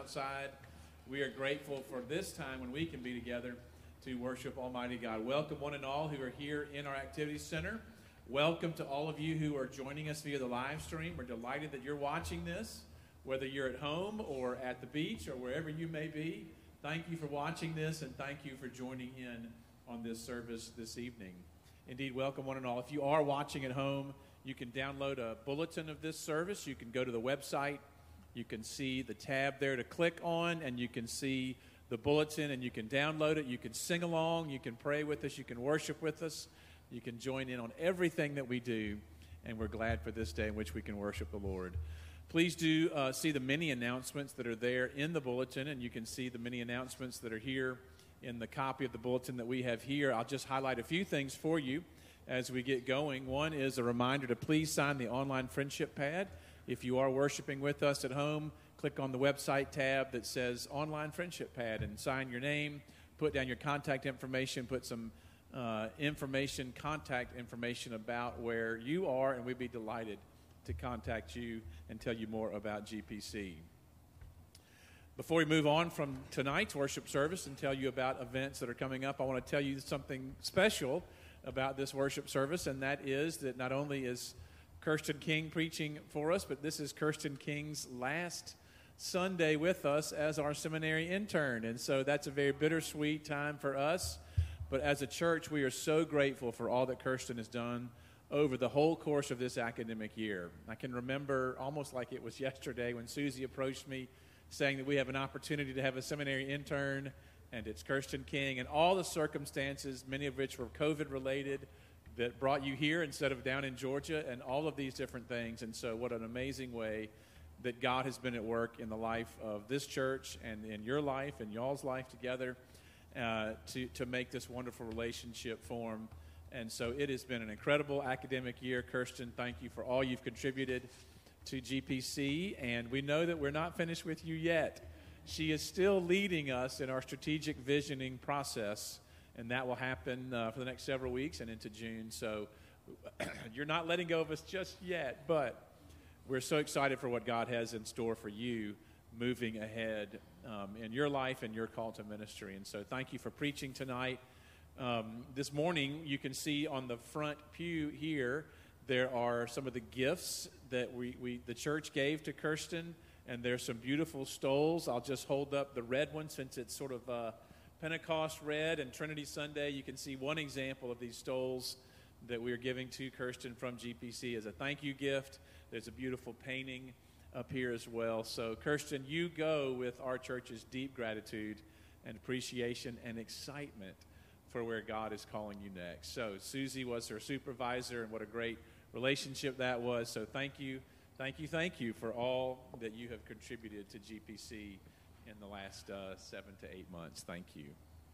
outside. We are grateful for this time when we can be together to worship Almighty God. Welcome one and all who are here in our Activity Center. Welcome to all of you who are joining us via the live stream. We're delighted that you're watching this, whether you're at home or at the beach or wherever you may be. Thank you for watching this, and thank you for joining in on this service this evening. Indeed, welcome one and all. If you are watching at home, you can download a bulletin of this service. You can go to the website. You can see the tab there to click on, and you can see the bulletin, and you can download it. You can sing along. You can pray with us. You can worship with us. You can join in on everything that we do, and we're glad for this day in which we can worship the Lord. Please do see the many announcements that are there in the bulletin, and you can see the many announcements that are here in the copy of the bulletin that we have here. I'll just highlight a few things for you as we get going. One is a reminder to please sign the online friendship pad. If you are worshiping with us at home, click on the website tab that says Online Friendship Pad and sign your name, put down your contact information, put some contact information about where you are, and we'd be delighted to contact you and tell you more about GPC. Before we move on from tonight's worship service and tell you about events that are coming up, I want to tell you something special about this worship service, and that is that not only is Kirsten King preaching for us, but this is Kirsten King's last Sunday with us as our seminary intern. And so that's a very bittersweet time for us. But as a church, we are so grateful for all that Kirsten has done over the whole course of this academic year. I can remember almost like it was yesterday when Susie approached me saying that we have an opportunity to have a seminary intern, and it's Kirsten King, and all the circumstances, many of which were COVID-related, that brought you here instead of down in Georgia, and all of these different things. And so what an amazing way that God has been at work in the life of this church and in your life and y'all's life together to make this wonderful relationship form. And so it has been an incredible academic year. Kirsten, thank you for all you've contributed to GPC, and we know that we're not finished with you yet. She is still leading us in our strategic visioning process, and that will happen for the next several weeks and into June. So you're not letting go of us just yet, but we're so excited for what God has in store for you moving ahead in your life and your call to ministry. And so thank you for preaching tonight. This morning, you can see on the front pew here, there are some of the gifts that the church gave to Kirsten, and there's some beautiful stoles. I'll just hold up the red one since it's sort of Pentecost red and Trinity Sunday. You can see one example of these stoles that we are giving to Kirsten from GPC as a thank you gift. There's a beautiful painting up here as well. So Kirsten, you go with our church's deep gratitude and appreciation and excitement for where God is calling you next. So Susie was her supervisor, and what a great relationship that was. So thank you for all that you have contributed to GPC in the last 7 to 8 months. Thank you.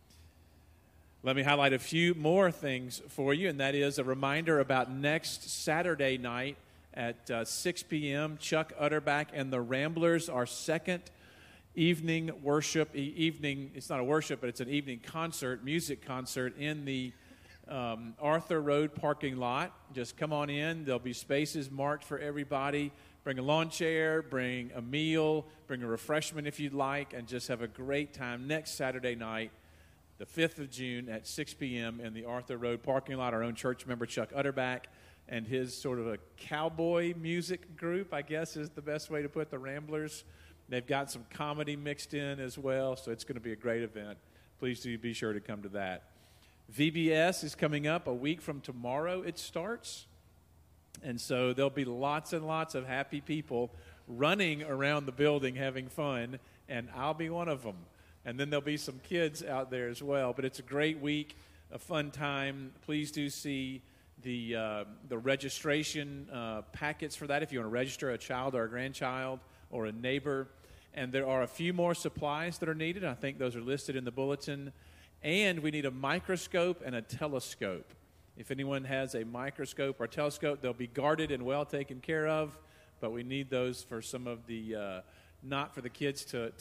Let me highlight a few more things for you, and that is a reminder about next Saturday night at 6 p.m. Chuck Utterback and the Ramblers, our second evening worship. It's not a worship, but it's an evening concert, music concert in the Arthur Road parking lot. Just come on in. There'll be spaces marked for everybody. Bring a lawn chair, bring a meal, bring a refreshment if you'd like, and just have a great time next Saturday night, the 5th of June at 6 p.m. in the Arthur Road parking lot. Our own church member, Chuck Utterback, and his sort of a cowboy music group, I guess is the best way to put the Ramblers. They've got some comedy mixed in as well, so it's going to be a great event. Please do be sure to come to that. VBS is coming up a week from tomorrow. It starts. And so there'll be lots and lots of happy people running around the building having fun, and I'll be one of them. And then there'll be some kids out there as well. But it's a great week, a fun time. Please do see the registration packets for that if you want to register a child or a grandchild or a neighbor. And there are a few more supplies that are needed. I think those are listed in the bulletin. And we need a microscope and a telescope. If anyone has a microscope or telescope, they'll be guarded and well taken care of. But we need those for some of the, not for the kids to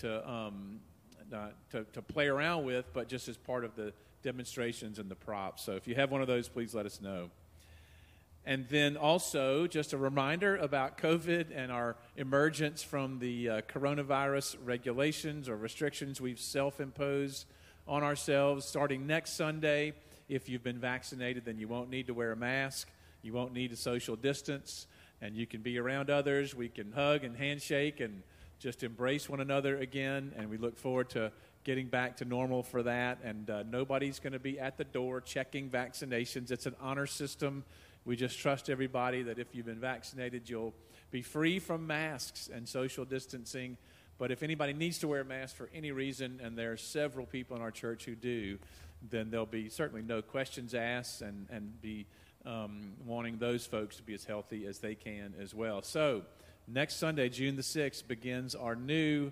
play around with, but just as part of the demonstrations and the props. So if you have one of those, please let us know. And then also, just a reminder about COVID and our emergence from the coronavirus regulations or restrictions we've self-imposed on ourselves. Starting next Sunday, if you've been vaccinated, then you won't need to wear a mask. You won't need to social distance, and you can be around others. We can hug and handshake and just embrace one another again, and we look forward to getting back to normal for that. And nobody's going to be at the door checking vaccinations. It's an honor system. We just trust everybody that if you've been vaccinated, you'll be free from masks and social distancing. But if anybody needs to wear a mask for any reason, and there are several people in our church who do, then there'll be certainly no questions asked, and be wanting those folks to be as healthy as they can as well. So next Sunday, June the 6th, begins our new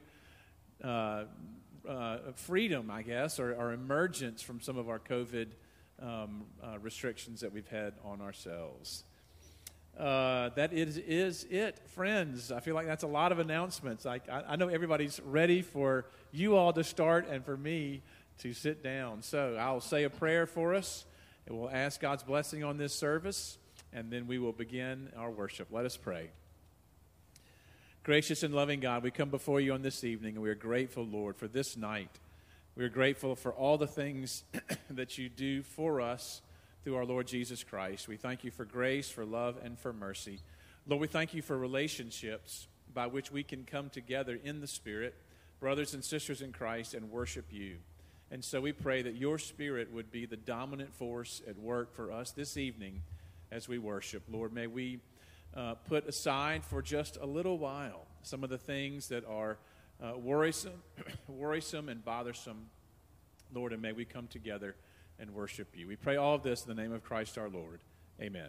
freedom, I guess, or our emergence from some of our COVID restrictions that we've had on ourselves. That is it, friends. I feel like that's a lot of announcements. I know everybody's ready for you all to start and for me to sit down. So I'll say a prayer for us, and we'll ask God's blessing on this service, and then we will begin our worship. Let us pray. Gracious and loving God, we come before you on this evening, and we are grateful, Lord, for this night. We are grateful for all the things that you do for us through our Lord Jesus Christ. We thank you for grace, for love, and for mercy. Lord, we thank you for relationships by which we can come together in the Spirit, brothers and sisters in Christ, and worship you. And so we pray that your Spirit would be the dominant force at work for us this evening as we worship. Lord, may we put aside for just a little while some of the things that are worrisome and bothersome, Lord, and may we come together and worship you. We pray all of this in the name of Christ our Lord. Amen.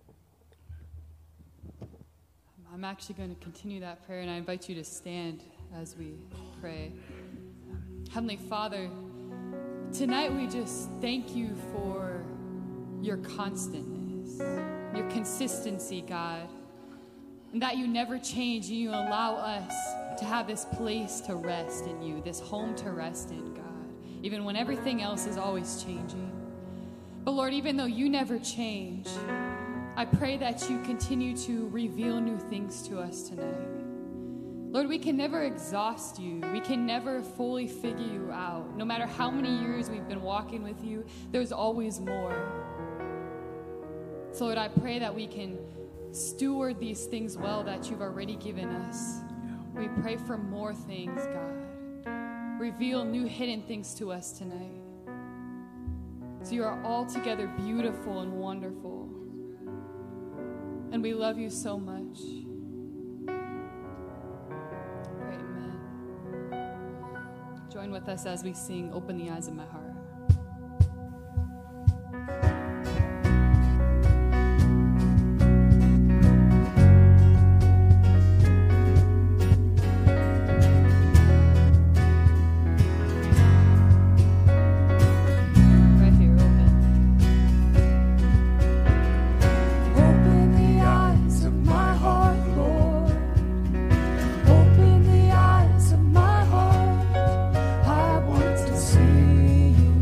I'm actually going to continue that prayer, and I invite you to stand as we pray. Heavenly Father, tonight we just thank you for your constantness, your consistency, God, and that you never change, and you allow us to have this place to rest in you, this home to rest in, God, even when everything else is always changing. But Lord, even though you never change, I pray that you continue to reveal new things to us tonight. Lord, we can never exhaust you. We can never fully figure you out. No matter how many years we've been walking with you, there's always more. So Lord, I pray that we can steward these things well that you've already given us. We pray for more things, God. Reveal new hidden things to us tonight. So you are altogether beautiful and wonderful. And we love you so much. Amen. Join with us as we sing Open the Eyes of My Heart. Open the eyes of my heart. I want to see you.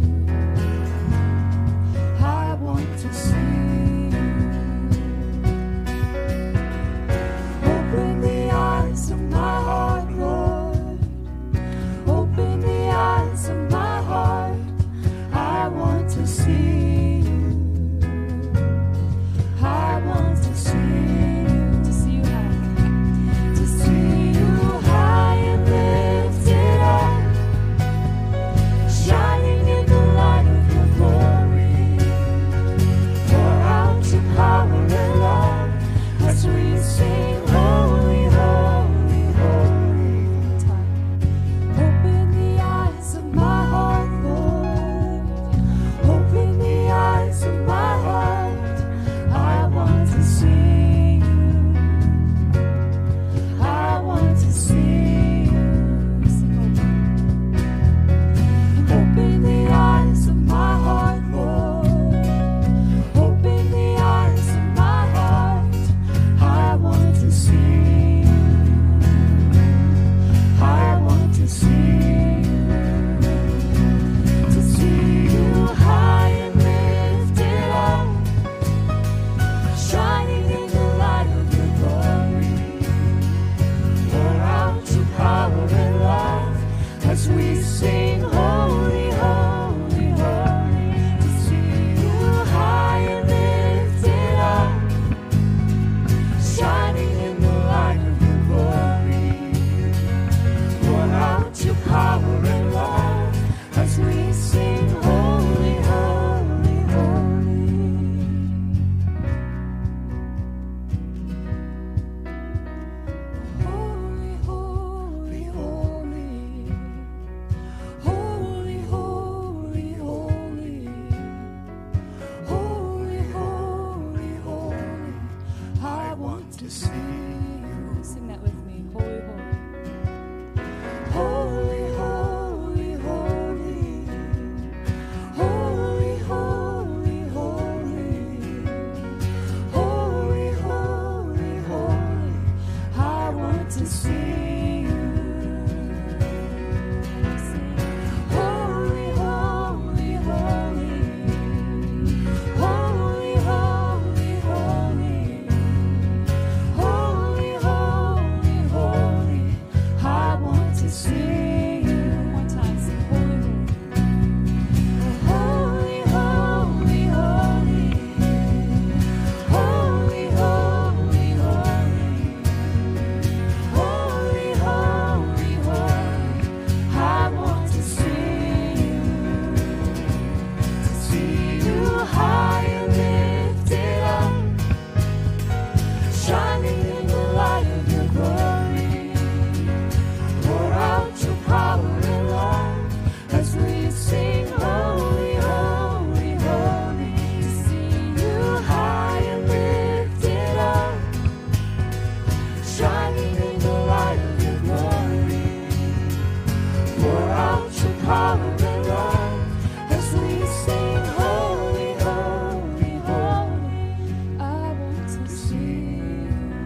out your power and love as we sing, holy, holy, holy. I want to see you.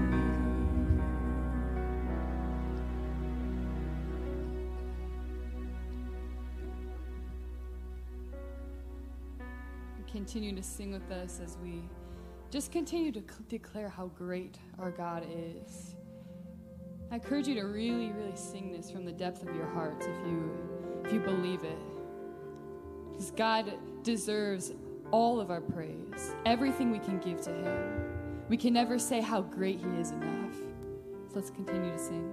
Continue to sing with us as we just continue to declare how great our God is. I encourage you to really, really sing this from the depth of your hearts if you believe it. Because God deserves all of our praise, everything we can give to him. We can never say how great he is enough. So let's continue to sing.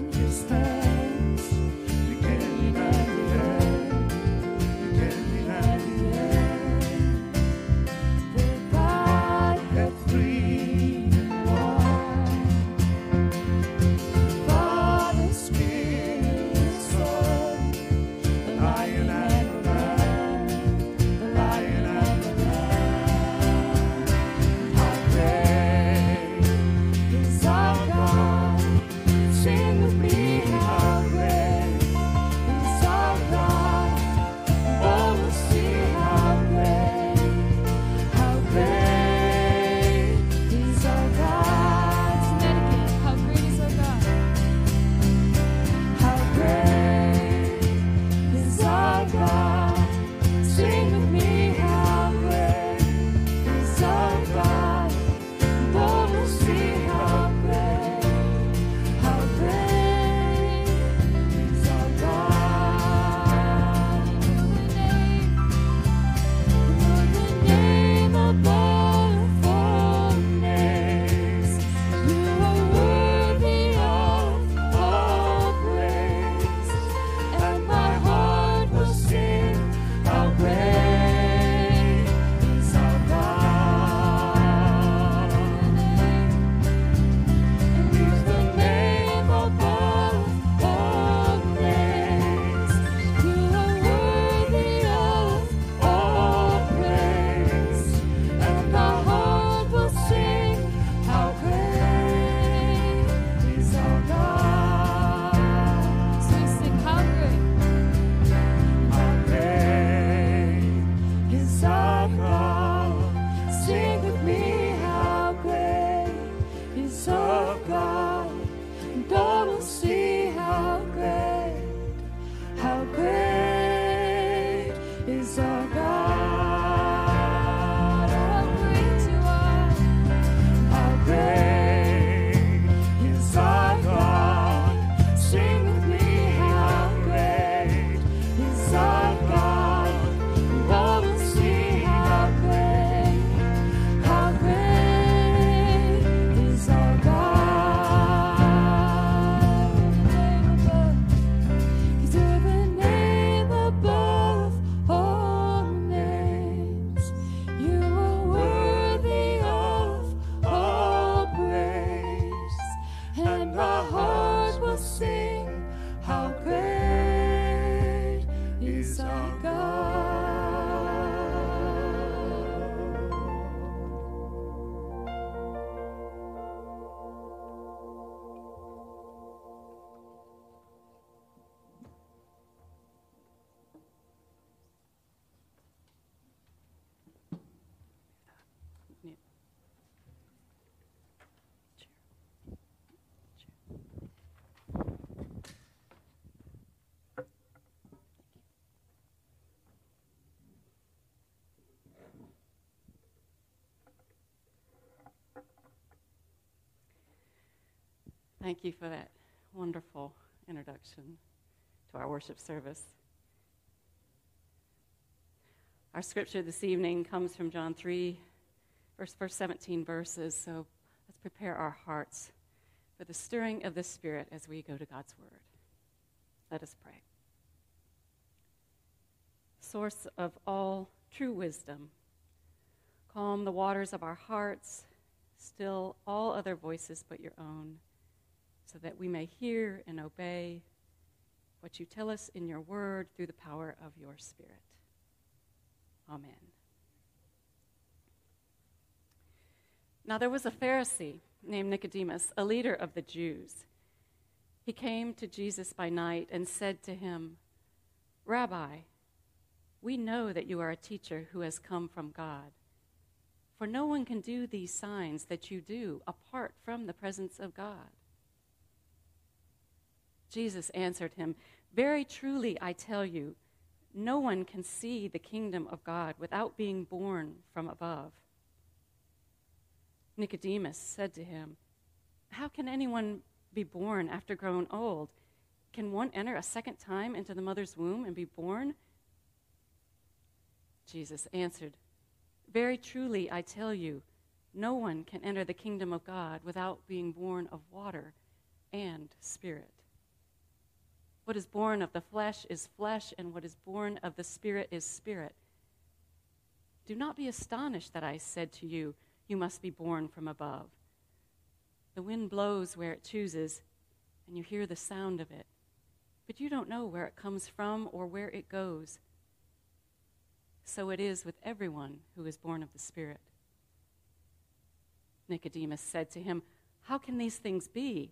Beginning and the end. Thank you for that wonderful introduction to our worship service. Our scripture this evening comes from John 3, first 17 verses, so let's prepare our hearts for the stirring of the Spirit as we go to God's Word. Let us pray. Source of all true wisdom, calm the waters of our hearts, still all other voices but your own, so that we may hear and obey what you tell us in your word through the power of your Spirit. Amen. Now there was a Pharisee named Nicodemus, a leader of the Jews. He came to Jesus by night and said to him, "Rabbi, we know that you are a teacher who has come from God, for no one can do these signs that you do apart from the presence of God." Jesus answered him, "Very truly I tell you, no one can see the kingdom of God without being born from above." Nicodemus said to him, "How can anyone be born after growing old? Can one enter a second time into the mother's womb and be born?" Jesus answered, "Very truly I tell you, no one can enter the kingdom of God without being born of water and Spirit. What is born of the flesh is flesh, and what is born of the Spirit is spirit. Do not be astonished that I said to you, you must be born from above. The wind blows where it chooses, and you hear the sound of it, but you don't know where it comes from or where it goes. So it is with everyone who is born of the Spirit." Nicodemus said to him, "How can these things be?"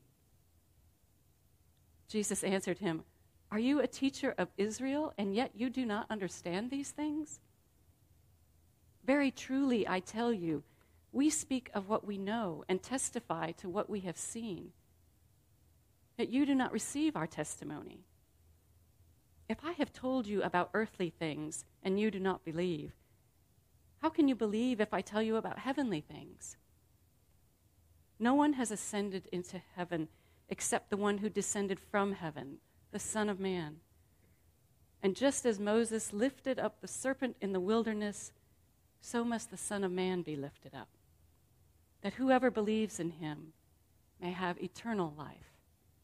Jesus answered him, "Are you a teacher of Israel, and yet you do not understand these things? Very truly I tell you, we speak of what we know and testify to what we have seen, yet you do not receive our testimony. If I have told you about earthly things and you do not believe, how can you believe if I tell you about heavenly things? No one has ascended into heaven except the one who descended from heaven, the Son of Man. And just as Moses lifted up the serpent in the wilderness, so must the Son of Man be lifted up, that whoever believes in him may have eternal life.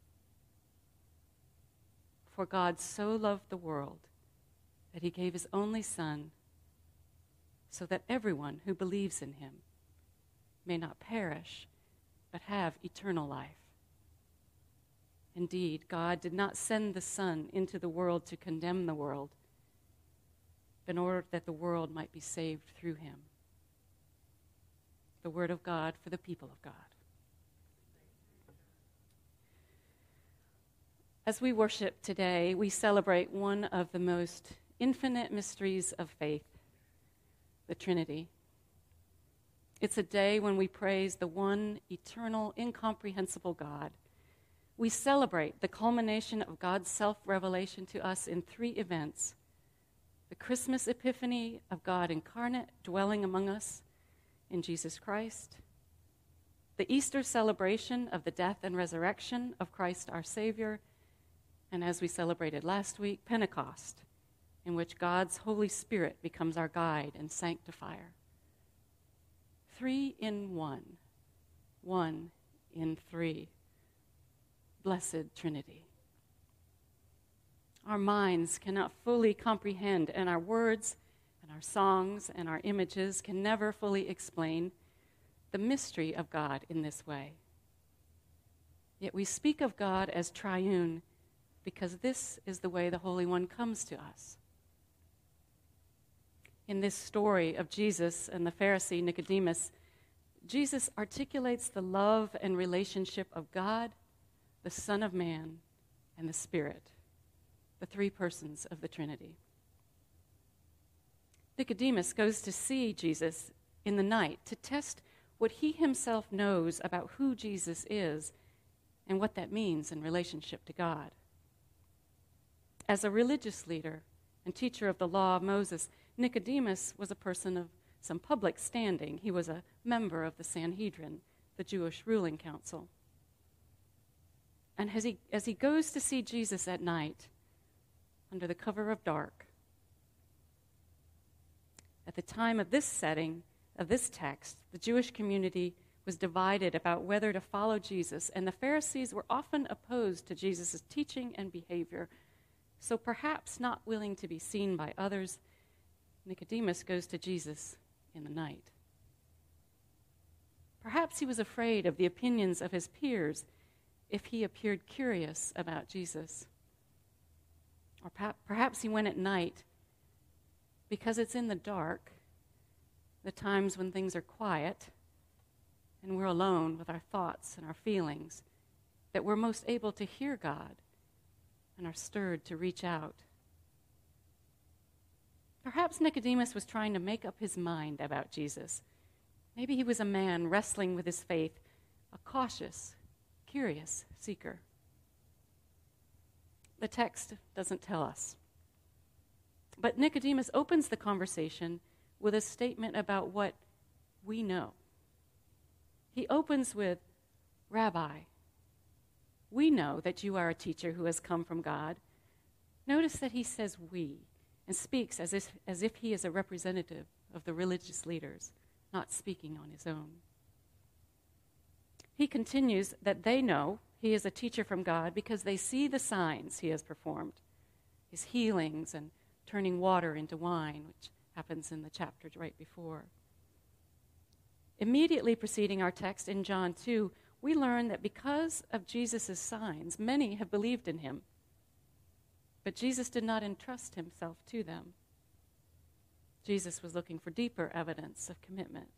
For God so loved the world that he gave his only Son, so that everyone who believes in him may not perish, but have eternal life. Indeed, God did not send the Son into the world to condemn the world, but in order that the world might be saved through him." The word of God for the people of God. As we worship today, we celebrate one of the most infinite mysteries of faith, the Trinity. It's a day when we praise the one eternal, incomprehensible God. We celebrate the culmination of God's self-revelation to us in three events: the Christmas epiphany of God incarnate dwelling among us in Jesus Christ, the Easter celebration of the death and resurrection of Christ our Savior, and as we celebrated last week, Pentecost, in which God's Holy Spirit becomes our guide and sanctifier. 3 in 1, 1 in 3. Blessed Trinity. Our minds cannot fully comprehend, and our words and our songs and our images can never fully explain the mystery of God in this way. Yet we speak of God as triune because this is the way the Holy One comes to us. In this story of Jesus and the Pharisee Nicodemus, Jesus articulates the love and relationship of God, the Son of Man, and the Spirit, the three persons of the Trinity. Nicodemus goes to see Jesus in the night to test what he himself knows about who Jesus is and what that means in relationship to God. As a religious leader and teacher of the law of Moses, Nicodemus was a person of some public standing. He was a member of the Sanhedrin, the Jewish ruling council. And as he goes to see Jesus at night, under the cover of dark, at the time of this setting, of this text, the Jewish community was divided about whether to follow Jesus, and the Pharisees were often opposed to Jesus' teaching and behavior. So perhaps not willing to be seen by others, Nicodemus goes to Jesus in the night. Perhaps he was afraid of the opinions of his peers if he appeared curious about Jesus. Or perhaps he went at night because it's in the dark, the times when things are quiet and we're alone with our thoughts and our feelings, that we're most able to hear God and are stirred to reach out. Perhaps Nicodemus was trying to make up his mind about Jesus. Maybe he was a man wrestling with his faith, a cautious, curious seeker. The text doesn't tell us. But Nicodemus opens the conversation with a statement about what we know. He opens with, "Rabbi, we know that you are a teacher who has come from God." Notice that he says "we" and speaks as if he is a representative of the religious leaders, not speaking on his own. He continues that they know he is a teacher from God because they see the signs he has performed, his healings and turning water into wine, which happens in the chapter right before. Immediately preceding our text in John 2, we learn that because of Jesus' signs, many have believed in him. But Jesus did not entrust himself to them. Jesus was looking for deeper evidence of commitment.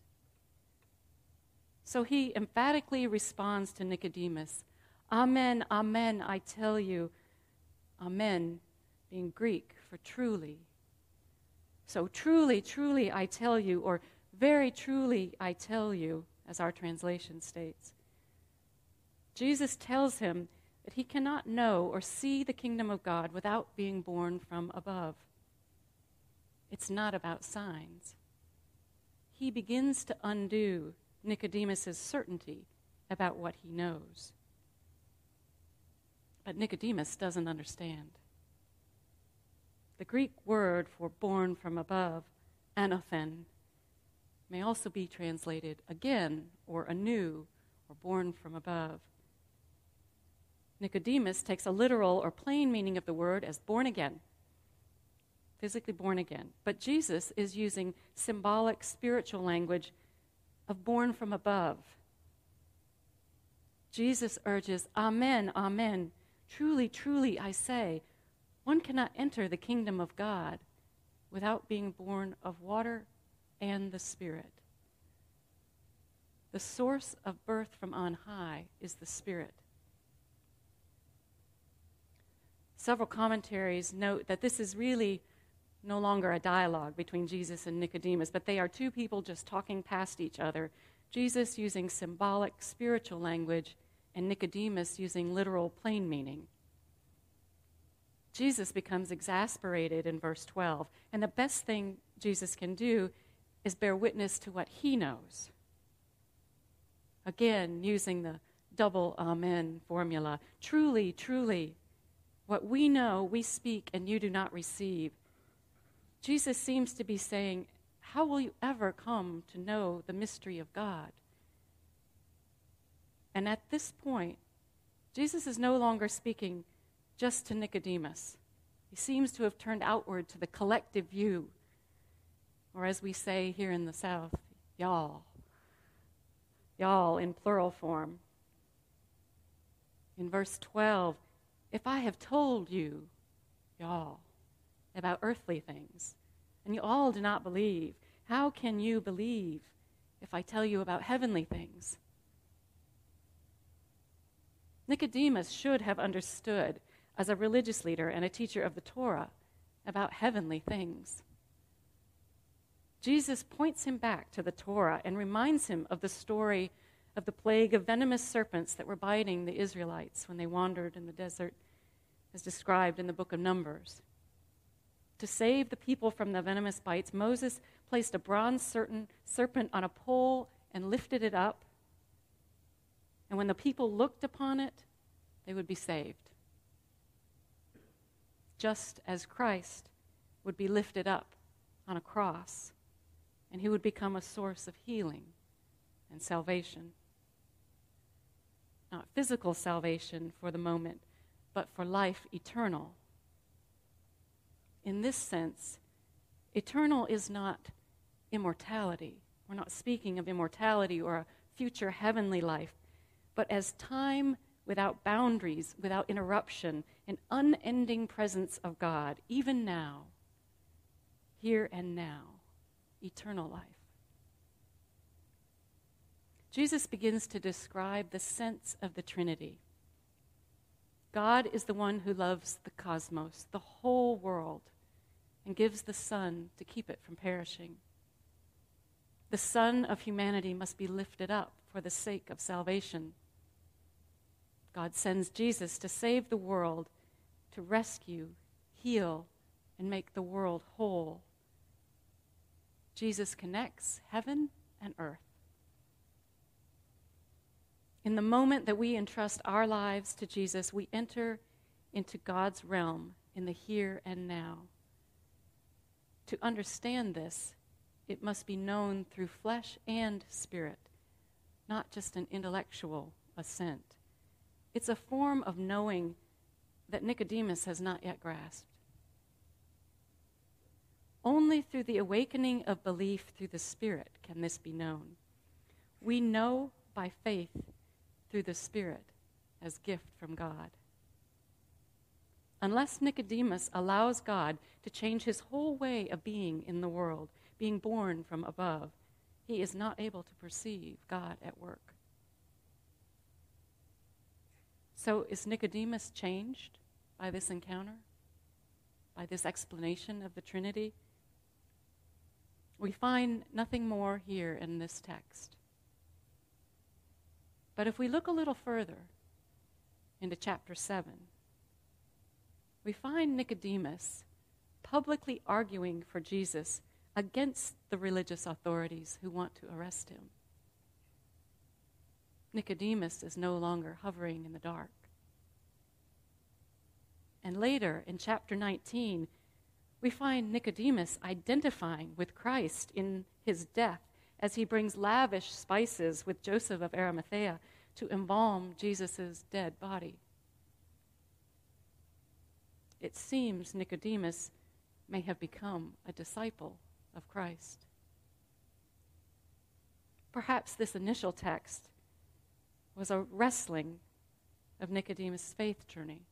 So he emphatically responds to Nicodemus, "Amen, amen, I tell you." Amen being Greek for truly. So truly, truly, I tell you, or very truly, I tell you, as our translation states. Jesus tells him that he cannot know or see the kingdom of God without being born from above. It's not about signs. He begins to undo Nicodemus' certainty about what he knows. But Nicodemus doesn't understand. The Greek word for born from above, anothen, may also be translated again or anew or born from above. Nicodemus takes a literal or plain meaning of the word as born again, physically born again. But Jesus is using symbolic spiritual language of born from above. Jesus urges, "Amen, amen, truly, truly, I say, one cannot enter the kingdom of God without being born of water and the Spirit." The source of birth from on high is the Spirit. Several commentaries note that this is really no longer a dialogue between Jesus and Nicodemus, but they are two people just talking past each other, Jesus using symbolic, spiritual language, and Nicodemus using literal, plain meaning. Jesus becomes exasperated in verse 12, and the best thing Jesus can do is bear witness to what he knows. Again, using the double amen formula. Truly, truly, what we know, we speak, and you do not receive. Jesus seems to be saying, how will you ever come to know the mystery of God? And at this point, Jesus is no longer speaking just to Nicodemus. He seems to have turned outward to the collective view, or as we say here in the South, y'all. Y'all in plural form. In verse 12, if I have told you, y'all, about earthly things, and you all do not believe, how can you believe if I tell you about heavenly things? Nicodemus should have understood, as a religious leader and a teacher of the Torah, about heavenly things. Jesus points him back to the Torah and reminds him of the story of the plague of venomous serpents that were biting the Israelites when they wandered in the desert, as described in the book of Numbers. To save the people from the venomous bites, Moses placed a bronze serpent on a pole and lifted it up. And when the people looked upon it, they would be saved. Just as Christ would be lifted up on a cross, and he would become a source of healing and salvation. Not physical salvation for the moment, but for life eternal. In this sense, eternal is not immortality. We're not speaking of immortality or a future heavenly life, but as time without boundaries, without interruption, an unending presence of God, even now, here and now, eternal life. Jesus begins to describe the sense of the Trinity. God is the one who loves the cosmos, the whole world, and gives the Son to keep it from perishing. The Son of humanity must be lifted up for the sake of salvation. God sends Jesus to save the world, to rescue, heal, and make the world whole. Jesus connects heaven and earth. In the moment that we entrust our lives to Jesus, we enter into God's realm in the here and now. To understand this, it must be known through flesh and spirit, not just an intellectual assent. It's a form of knowing that Nicodemus has not yet grasped. Only through the awakening of belief through the Spirit can this be known. We know by faith through the Spirit as gift from God. Unless Nicodemus allows God to change his whole way of being in the world, being born from above, he is not able to perceive God at work. So is Nicodemus changed by this encounter? By this explanation of the Trinity? We find nothing more here in this text. But if we look a little further into chapter 7, we find Nicodemus publicly arguing for Jesus against the religious authorities who want to arrest him. Nicodemus is no longer hovering in the dark. And later, in chapter 19, we find Nicodemus identifying with Christ in his death as he brings lavish spices with Joseph of Arimathea to embalm Jesus' dead body. It seems Nicodemus may have become a disciple of Christ. Perhaps this initial text was a wrestling of Nicodemus' faith journey.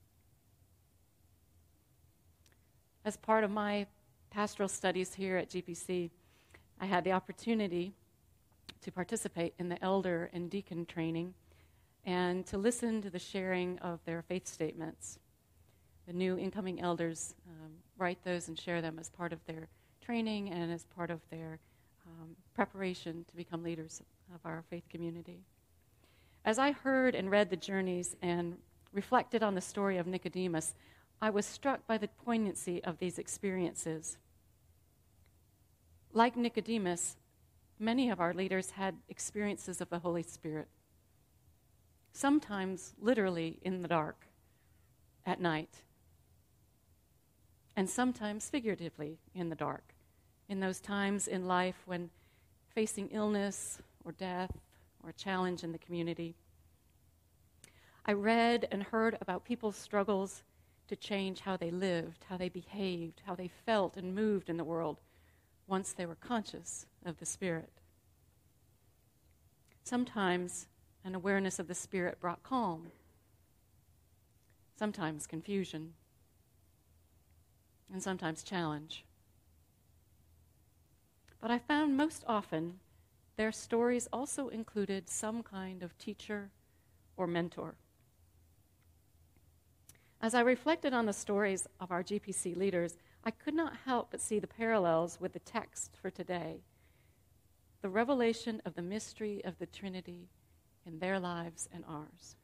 As part of my pastoral studies here at GPC, I had the opportunity to participate in the elder and deacon training and to listen to the sharing of their faith statements. The new incoming elders write those and share them as part of their training and as part of their preparation to become leaders of our faith community. As I heard and read the journeys and reflected on the story of Nicodemus, I was struck by the poignancy of these experiences. Like Nicodemus, many of our leaders had experiences of the Holy Spirit, sometimes literally in the dark, at night, and sometimes figuratively in the dark, in those times in life when facing illness or death or a challenge in the community. I read and heard about people's struggles to change how they lived, how they behaved, how they felt and moved in the world once they were conscious of the Spirit. Sometimes an awareness of the Spirit brought calm, sometimes confusion, and sometimes challenge. But I found most often their stories also included some kind of teacher or mentor. As I reflected on the stories of our GPC leaders, I could not help but see the parallels with the text for today, the revelation of the mystery of the Trinity in their lives and ours.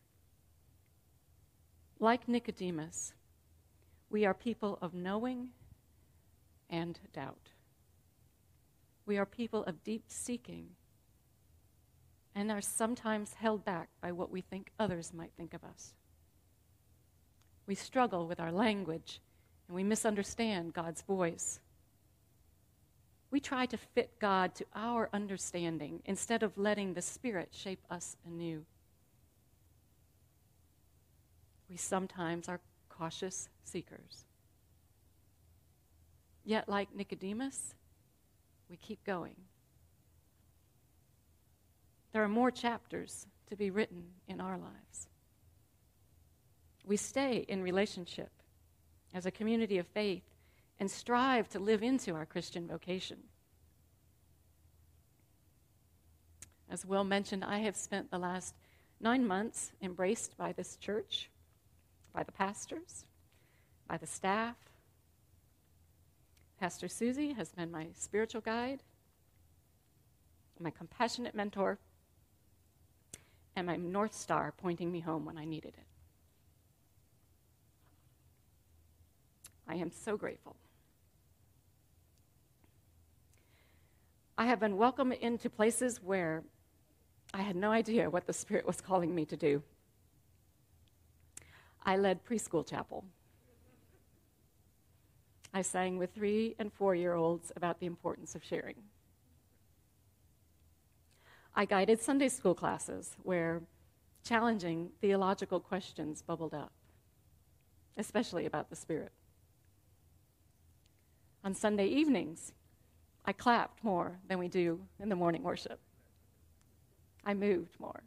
Like Nicodemus, we are people of knowing and doubt. We are people of deep seeking and are sometimes held back by what we think others might think of us. We struggle with our language, and we misunderstand God's voice. We try to fit God to our understanding instead of letting the Spirit shape us anew. We sometimes are cautious seekers. Yet, like Nicodemus, we keep going. There are more chapters to be written in our lives. We stay in relationship as a community of faith and strive to live into our Christian vocation. As Will mentioned, I have spent the last 9 months embraced by this church, by the pastors, by the staff. Pastor Susie has been my spiritual guide, my compassionate mentor, and my North Star pointing me home when I needed it. I am so grateful. I have been welcomed into places where I had no idea what the Spirit was calling me to do. I led preschool chapel. I sang with 3- and 4-year-olds about the importance of sharing. I guided Sunday school classes where challenging theological questions bubbled up, especially about the Spirit. On Sunday evenings, I clapped more than we do in the morning worship. I moved more.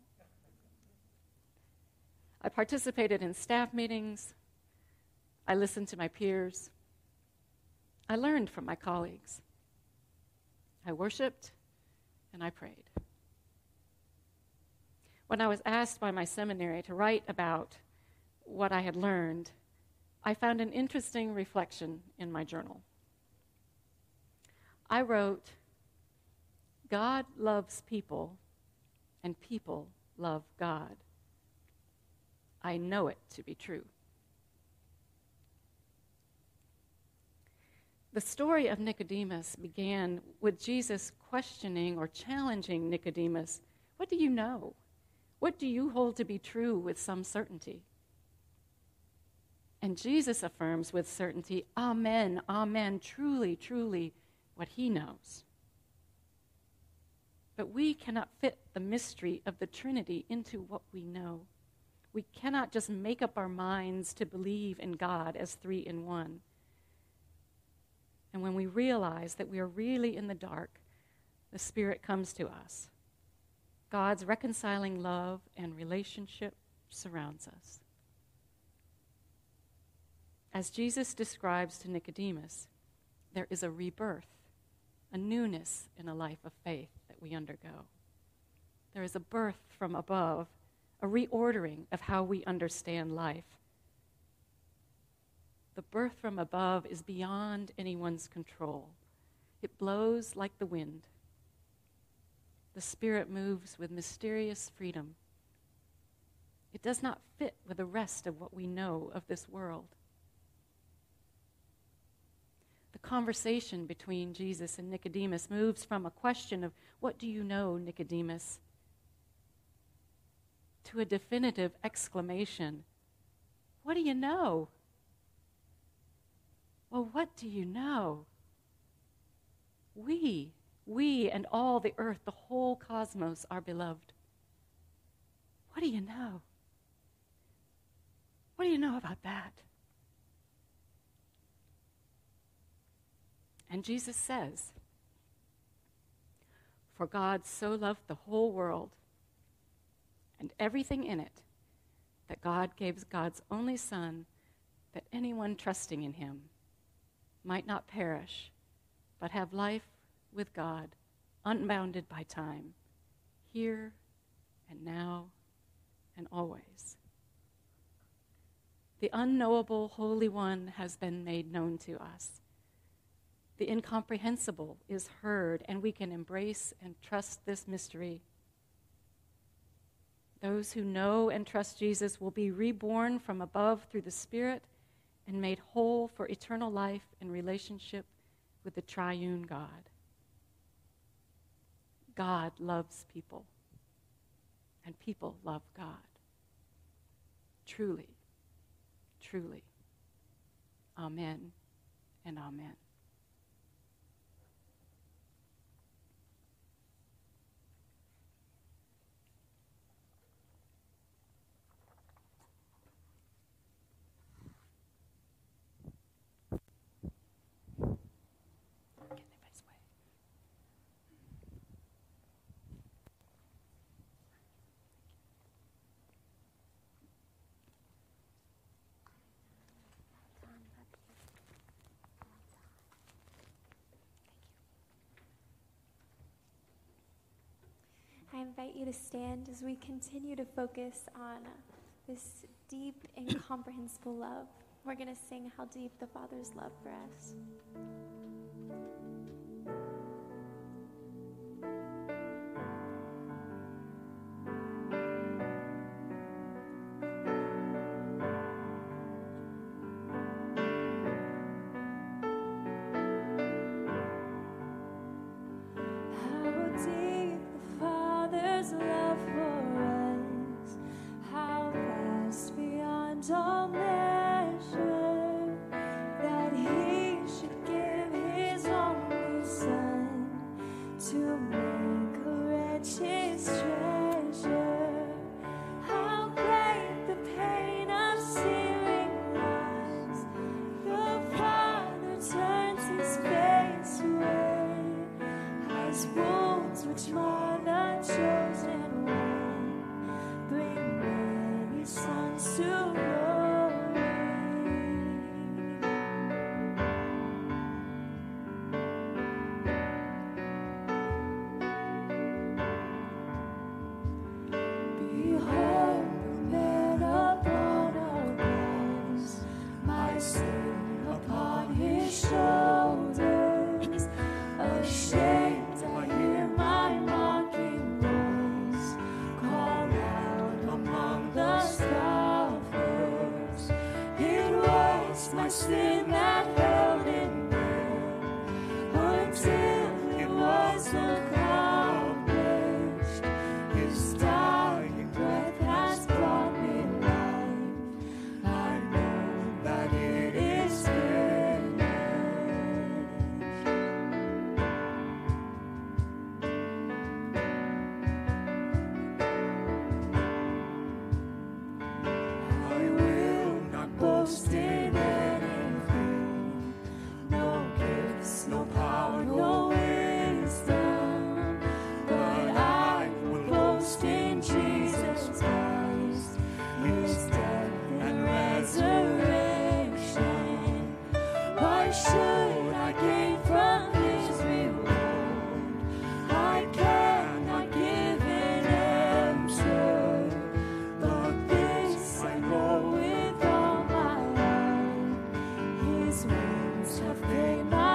I participated in staff meetings. I listened to my peers. I learned from my colleagues. I worshiped and I prayed. When I was asked by my seminary to write about what I had learned, I found an interesting reflection in my journal. I wrote, God loves people and people love God. I know it to be true. The story of Nicodemus began with Jesus questioning or challenging Nicodemus. What do you know? What do you hold to be true with some certainty? And Jesus affirms with certainty, Amen, amen, truly, truly, what he knows. But we cannot fit the mystery of the Trinity into what we know. We cannot just make up our minds to believe in God as 3 in 1. And when we realize that we are really in the dark, the Spirit comes to us. God's reconciling love and relationship surrounds us. As Jesus describes to Nicodemus, there is a rebirth, a newness in a life of faith that we undergo. There is a birth from above, a reordering of how we understand life. The birth from above is beyond anyone's control. It blows like the wind. The Spirit moves with mysterious freedom. It does not fit with the rest of what we know of this world. The conversation between Jesus and Nicodemus moves from a question of, what do you know, Nicodemus, to a definitive exclamation, what do you know? Well, what do you know? We and all the earth, the whole cosmos are beloved. What do you know? What do you know about that? And Jesus says, for God so loved the whole world and everything in it, that God gave God's only Son, that anyone trusting in him might not perish, but have life with God, unbounded by time, here and now and always. The unknowable Holy One has been made known to us. The incomprehensible is heard, and we can embrace and trust this mystery. Those who know and trust Jesus will be reborn from above through the Spirit and made whole for eternal life in relationship with the triune God. God loves people, and people love God. Truly, truly. Amen and amen. I invite you to stand as we continue to focus on this deep, incomprehensible love. We're going to sing How Deep the Father's Love for Us. All measure, that he should give his only son to make a wretch his treasure. How great the pain of searing lies. The Father turns his face away, as wounds which mar the chosen one bring many sons to sin that held him there until it was accomplished. His dying breath has brought me life. I know that it is finished. I will not boast in no power, no wisdom, but I will boast in Jesus Christ, his death and resurrection. Why should I gain from his reward? I cannot give an answer, but this I know with all my heart, his wounds have paid my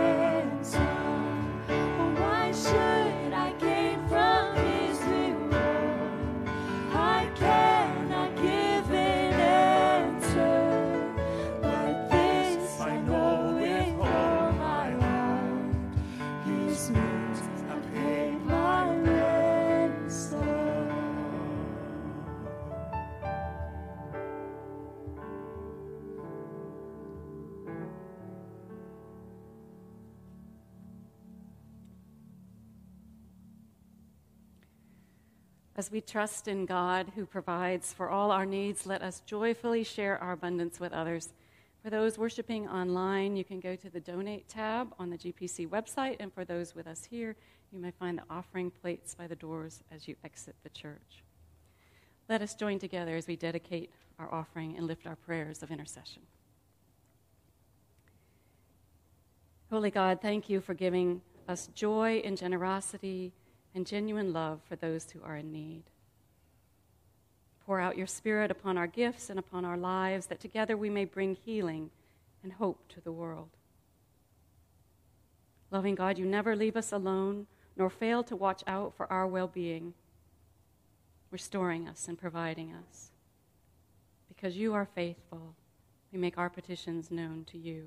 As we trust in God who provides for all our needs, let us joyfully share our abundance with others. For those worshiping online, you can go to the Donate tab on the GPC website, and for those with us here, you may find the offering plates by the doors as you exit the church. Let us join together as we dedicate our offering and lift our prayers of intercession. Holy God, thank you for giving us joy and generosity and genuine love for those who are in need. Pour out your Spirit upon our gifts and upon our lives, that together we may bring healing and hope to the world. Loving God, you never leave us alone, nor fail to watch out for our well-being, restoring us and providing us. Because you are faithful, we make our petitions known to you.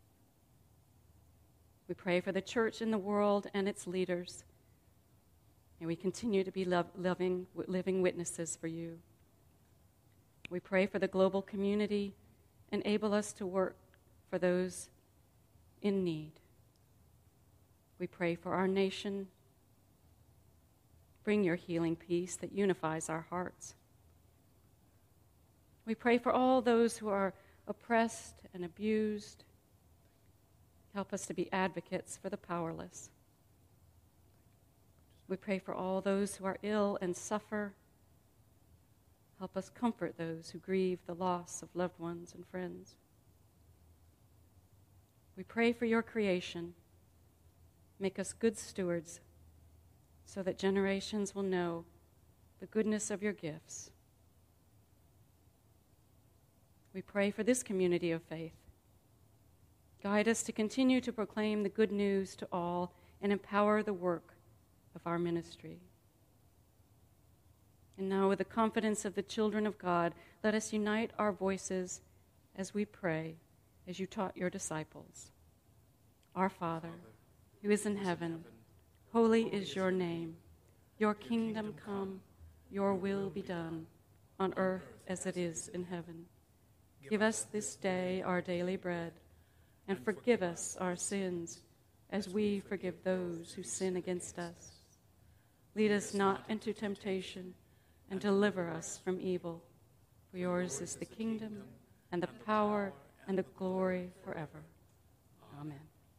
We pray for the church in the world and its leaders. May we continue to be living witnesses for you. We pray for the global community Enable us to work for those in need. We pray for our nation. Bring your healing peace that unifies our hearts. We pray for all those who are oppressed and abused. Help us to be advocates for the powerless. We pray for all those who are ill and suffer. Help us comfort those who grieve the loss of loved ones and friends. We pray for your creation. Make us good stewards so that generations will know the goodness of your gifts. We pray for this community of faith. Guide us to continue to proclaim the good news to all and empower the work of our ministry. And now, with the confidence of the children of God, let us unite our voices as we pray, as you taught your disciples. Our Father, who is in heaven, holy is your name. Your kingdom come, your will be done, on earth as it is in heaven. Give us this day our daily bread, and forgive us our sins, as we forgive those who sin against us. Lead us not into temptation, and deliver us from evil. For yours is the kingdom, and the power, and the glory forever. Amen.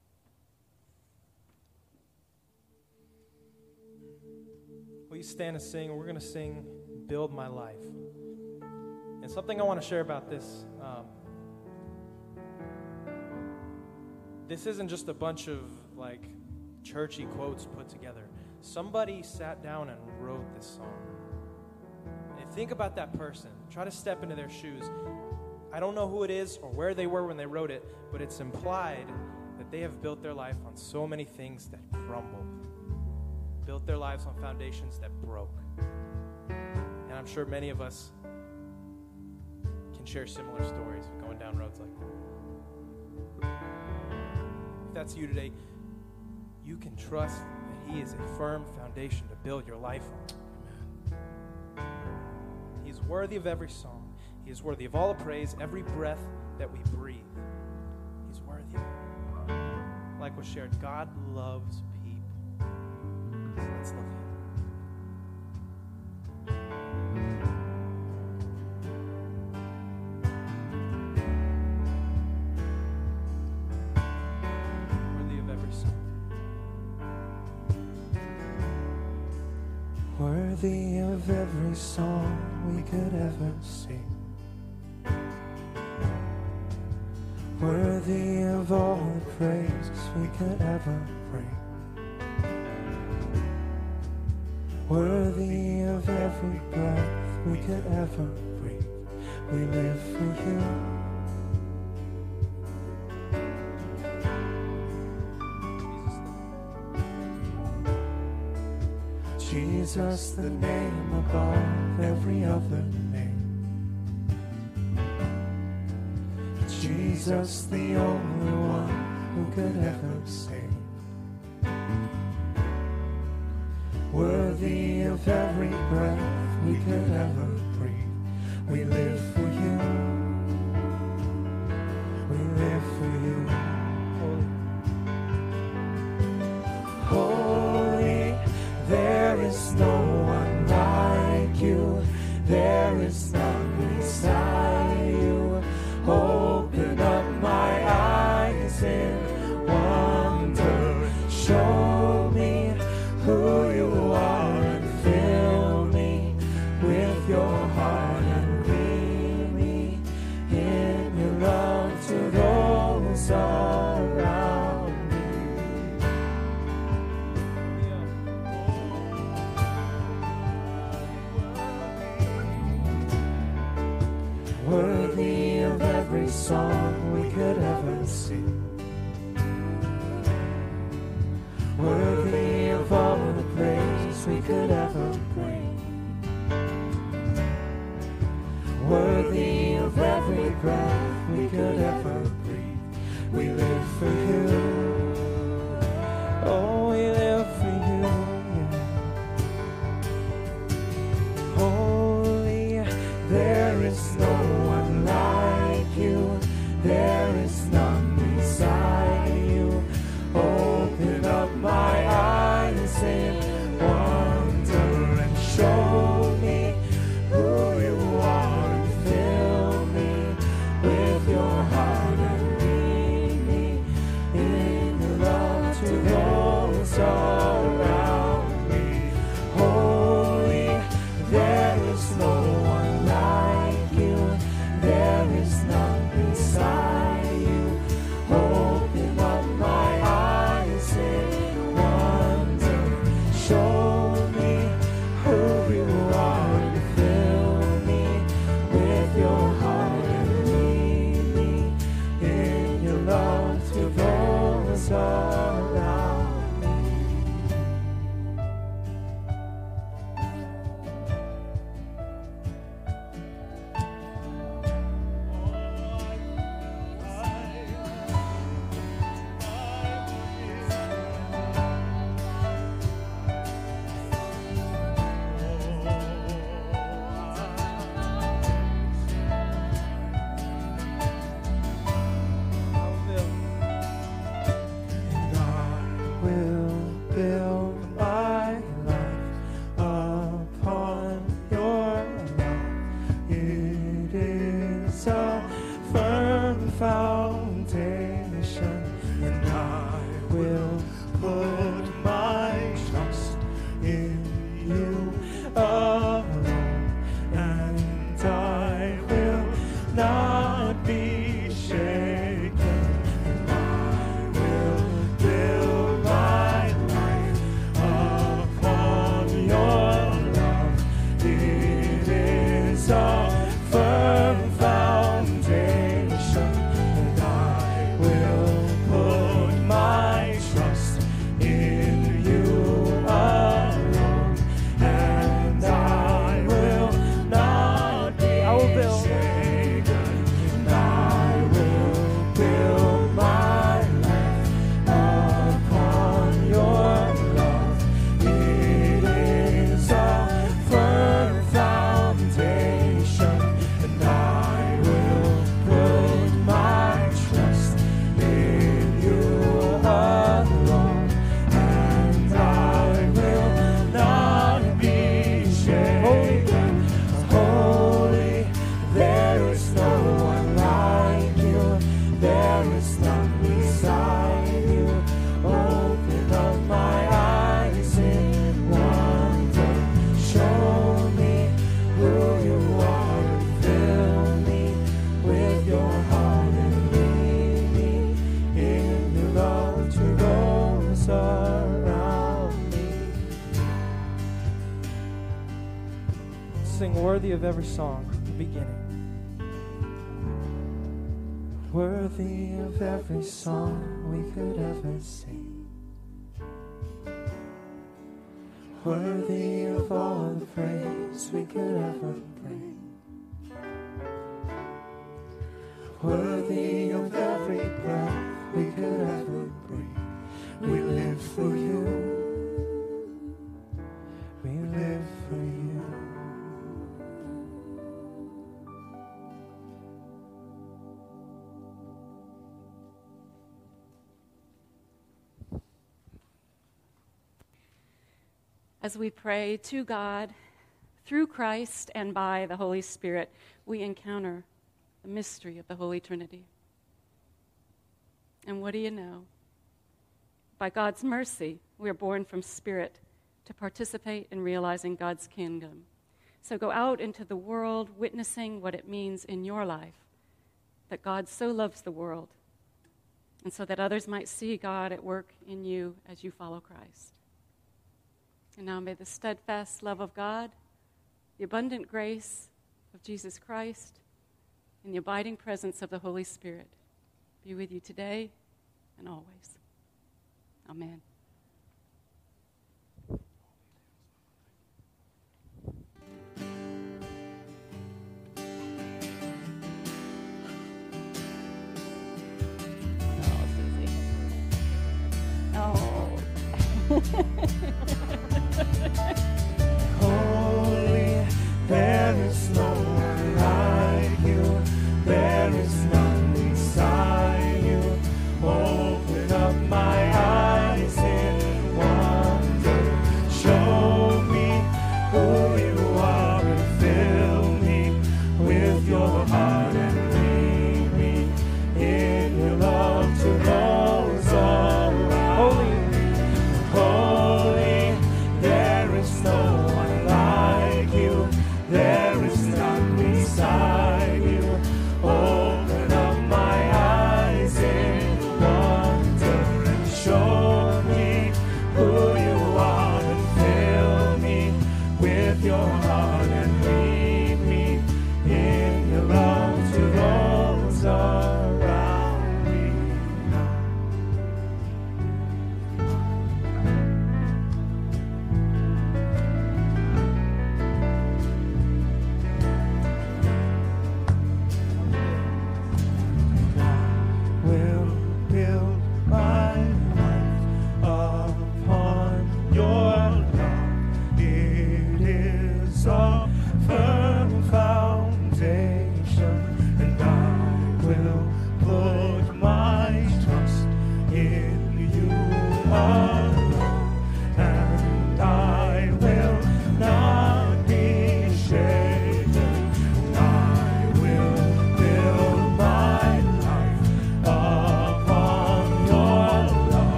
Will you stand and sing? We're going to sing Build My Life. And something I want to share about this, this isn't just a bunch of like churchy quotes put together. Somebody sat down and wrote this song. And think about that person. Try to step into their shoes. I don't know who it is or where they were when they wrote it, but it's implied that they have built their life on so many things that crumbled. Built their lives on foundations that broke. And I'm sure many of us can share similar stories of going down roads like that. If that's you today, you can trust that He is a firm foundation to build your life on. Amen. He's worthy of every song. He is worthy of all the praise, every breath that we breathe. He's worthy of it. Like was shared, God loves people. So let's love Him. Worthy of every song we could ever sing. Worthy of all the praise we could ever bring. Worthy of every breath we could ever breathe. We live for you. Jesus, the name above every other name. Jesus, the only one who could ever save. Worthy of every breath we could ever breathe. We live for you. We live for you. Holy, there is no one like you. There is none beside you. Open up my eyes in wonder. Show me who you are and fill me with your heart and lead me in your love to those around me. Worthy of every song we could ever sing. Worthy of all the praise we could ever bring. Worthy of every breath we could ever breathe. We live for you. Oh, we live for you. Yeah. Holy, there is no one like you. is none beside you. Open up my eyes in wonder and show me who you are and fill me with your heart and lead me in your love to those around me. Holy, there is no one like you. There is none beside you. Open up my eyes in wonder. Show me who you are and fill me with your heart and lead me in your love to those around me. And I will build my life upon your love. It is a firm foundation, and I will put my trust in you alone, and I will not be shaken. And I will build my life upon your love. It is a firm foundation, and I will put my trust in you alone, and I will not be shaken. And I will build my life upon your love. It is a firm foundation, and I will put my trust in you alone, and I will not be shaken. Holy, there is no one like you. There is none beside you. Open up my eyes in wonder. Show me who you are and fill me with your heart and lead me in your love to those around me. Sing worthy of every song, the beginning. Worthy of every song we could ever sing. Worthy of all the praise we could ever bring. Worthy of every breath we could ever breathe. We live for you. We live for you. As we pray to God through Christ and by the Holy Spirit, we encounter the mystery of the Holy Trinity. And what do you know? By God's mercy, we are born from Spirit to participate in realizing God's kingdom. So go out into the world witnessing what it means in your life, that God so loves the world, and so that others might see God at work in you as you follow Christ. And now may the steadfast love of God, the abundant grace of Jesus Christ, and the abiding presence of the Holy Spirit be with you today and always. Amen. Holy, there is no one like you. There is none beside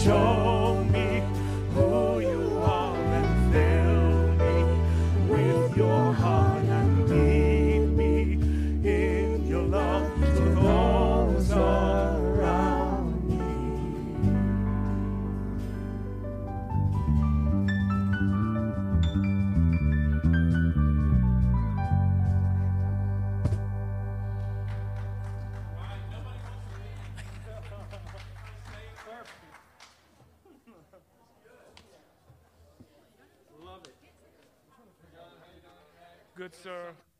Show me who you are and fill me with your heart and lead me in your love to those around me. Good, sir.